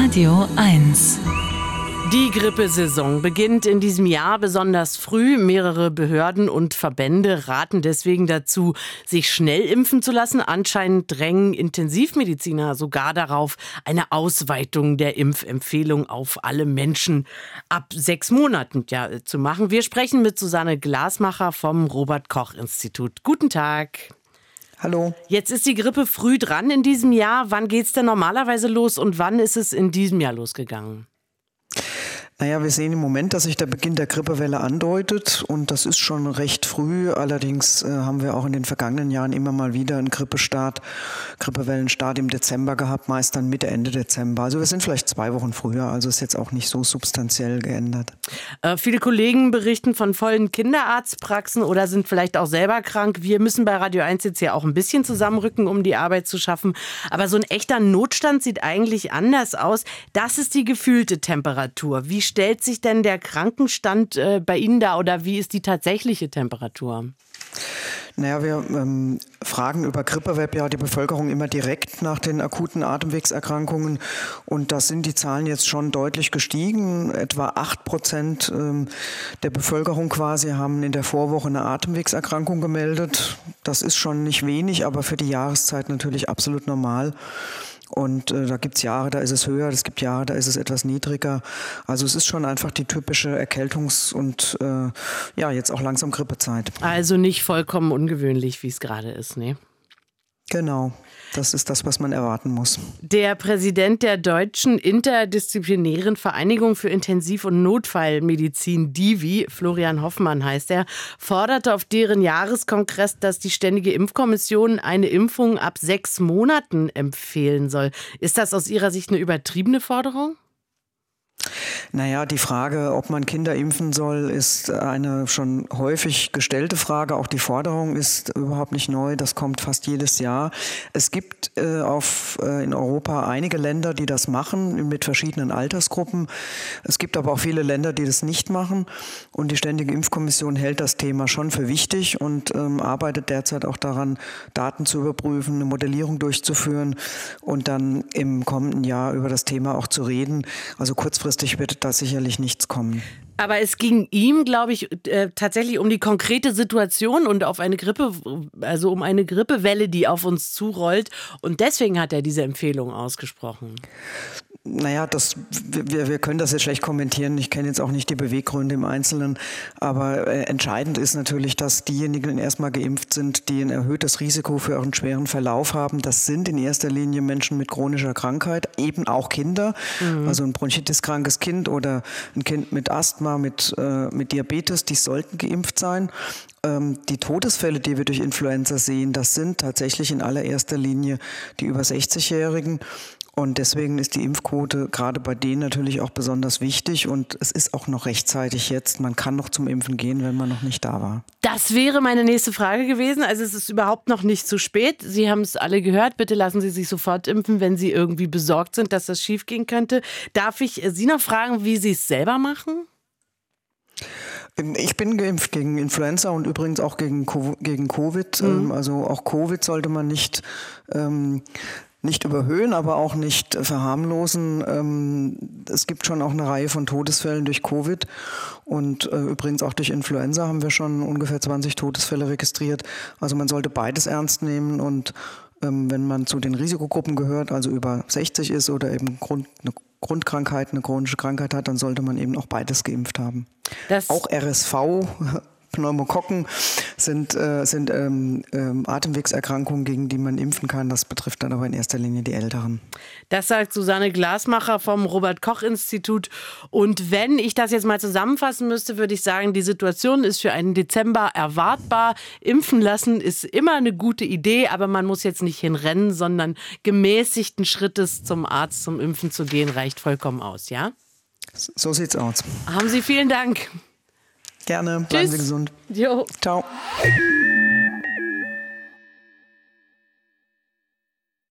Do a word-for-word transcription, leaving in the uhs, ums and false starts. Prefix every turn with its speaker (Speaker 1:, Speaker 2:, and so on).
Speaker 1: Radio eins.
Speaker 2: Die Grippesaison beginnt in diesem Jahr besonders früh. Mehrere Behörden und Verbände raten deswegen dazu, sich schnell impfen zu lassen. Anscheinend drängen Intensivmediziner sogar darauf, eine Ausweitung der Impfempfehlung auf alle Menschen ab sechs Monaten ja, zu machen. Wir sprechen mit Susanne Glasmacher vom Robert-Koch-Institut. Guten Tag.
Speaker 3: Hallo.
Speaker 2: Jetzt ist die Grippe früh dran in diesem Jahr. Wann geht es denn normalerweise los und wann ist es in diesem Jahr losgegangen?
Speaker 3: Naja, wir sehen im Moment, dass sich der Beginn der Grippewelle andeutet und das ist schon recht früh. Allerdings äh, haben wir auch in den vergangenen Jahren immer mal wieder einen Grippestart, Grippewellenstart im Dezember gehabt, meist dann Mitte, Ende Dezember. Also wir sind vielleicht zwei Wochen früher, also ist jetzt auch nicht so substanziell geändert.
Speaker 2: Äh, viele Kollegen berichten von vollen Kinderarztpraxen oder sind vielleicht auch selber krank. Wir müssen bei Radio eins jetzt ja auch ein bisschen zusammenrücken, um die Arbeit zu schaffen. Aber so ein echter Notstand sieht eigentlich anders aus. Das ist die gefühlte Temperatur. Wie stellt sich denn der Krankenstand äh, bei Ihnen dar oder wie ist die tatsächliche Temperatur?
Speaker 3: Naja, wir ähm, fragen über Grippeweb ja die Bevölkerung immer direkt nach den akuten Atemwegserkrankungen und da sind die Zahlen jetzt schon deutlich gestiegen. Etwa acht Prozent ähm, der Bevölkerung quasi haben in der Vorwoche eine Atemwegserkrankung gemeldet. Das ist schon nicht wenig, aber für die Jahreszeit natürlich absolut normal. Und äh, da gibt's Jahre, da ist es höher, es gibt Jahre, da ist es etwas niedriger. Also es ist schon einfach die typische Erkältungs- und äh, ja, jetzt auch langsam Grippezeit.
Speaker 2: Also nicht vollkommen ungewöhnlich, wie es gerade ist, ne?
Speaker 3: Genau, das ist das, was man erwarten muss.
Speaker 2: Der Präsident der Deutschen Interdisziplinären Vereinigung für Intensiv- und Notfallmedizin, D I V I, Florian Hoffmann heißt er, forderte auf deren Jahreskongress, dass die Ständige Impfkommission eine Impfung ab sechs Monaten empfehlen soll. Ist das aus Ihrer Sicht eine übertriebene Forderung?
Speaker 3: Naja, die Frage, ob man Kinder impfen soll, ist eine schon häufig gestellte Frage. Auch die Forderung ist überhaupt nicht neu. Das kommt fast jedes Jahr. Es gibt äh, auf, äh, in Europa einige Länder, die das machen, mit verschiedenen Altersgruppen. Es gibt aber auch viele Länder, die das nicht machen. Und die Ständige Impfkommission hält das Thema schon für wichtig und ähm, arbeitet derzeit auch daran, Daten zu überprüfen, eine Modellierung durchzuführen und dann im kommenden Jahr über das Thema auch zu reden. Also kurzfristig wird da sicherlich nichts kommen.
Speaker 2: Aber es ging ihm, glaube ich, äh, tatsächlich um die konkrete Situation und auf eine Grippe, also um eine Grippewelle, die auf uns zurollt. Und deswegen hat er diese Empfehlung ausgesprochen.
Speaker 3: Naja, das, wir, wir können das jetzt schlecht kommentieren. Ich kenne jetzt auch nicht die Beweggründe im Einzelnen. Aber äh, entscheidend ist natürlich, dass diejenigen, die erstmal geimpft sind, die ein erhöhtes Risiko für einen schweren Verlauf haben, das sind in erster Linie Menschen mit chronischer Krankheit, eben auch Kinder. Mhm. Also ein bronchitiskrankes Kind oder ein Kind mit Asthma, mit, äh, mit Diabetes, die sollten geimpft sein. Ähm, die Todesfälle, die wir durch Influenza sehen, das sind tatsächlich in allererster Linie die über sechzigjährigen. Und deswegen ist die Impfquote gerade bei denen natürlich auch besonders wichtig. Und es ist auch noch rechtzeitig jetzt. Man kann noch zum Impfen gehen, wenn man noch nicht da war.
Speaker 2: Das wäre meine nächste Frage gewesen. Also es ist überhaupt noch nicht zu spät. Sie haben es alle gehört. Bitte lassen Sie sich sofort impfen, wenn Sie irgendwie besorgt sind, dass das schiefgehen könnte. Darf ich Sie noch fragen, wie Sie es selber machen?
Speaker 3: Ich bin geimpft gegen Influenza und übrigens auch gegen, gegen Covid. Mhm. Also auch Covid sollte man nicht... Ähm, Nicht überhöhen, aber auch nicht verharmlosen. Es gibt schon auch eine Reihe von Todesfällen durch Covid und übrigens auch durch Influenza haben wir schon ungefähr zwanzig Todesfälle registriert. Also man sollte beides ernst nehmen und wenn man zu den Risikogruppen gehört, also über sechzig ist oder eben Grund, eine Grundkrankheit, eine chronische Krankheit hat, dann sollte man eben auch beides geimpft haben. Das auch R S V, Pneumokokken sind, äh, sind ähm, ähm, Atemwegserkrankungen, gegen die man impfen kann. Das betrifft dann aber in erster Linie die Älteren.
Speaker 2: Das sagt Susanne Glasmacher vom Robert-Koch-Institut. Und wenn ich das jetzt mal zusammenfassen müsste, würde ich sagen, die Situation ist für einen Dezember erwartbar. Impfen lassen ist immer eine gute Idee, aber man muss jetzt nicht hinrennen, sondern gemäßigten Schrittes zum Arzt zum Impfen zu gehen, reicht vollkommen aus, ja?
Speaker 3: So sieht's aus.
Speaker 2: Haben Sie vielen Dank.
Speaker 3: Gerne, bleiben Sie gesund.
Speaker 2: Jo.
Speaker 3: Ciao.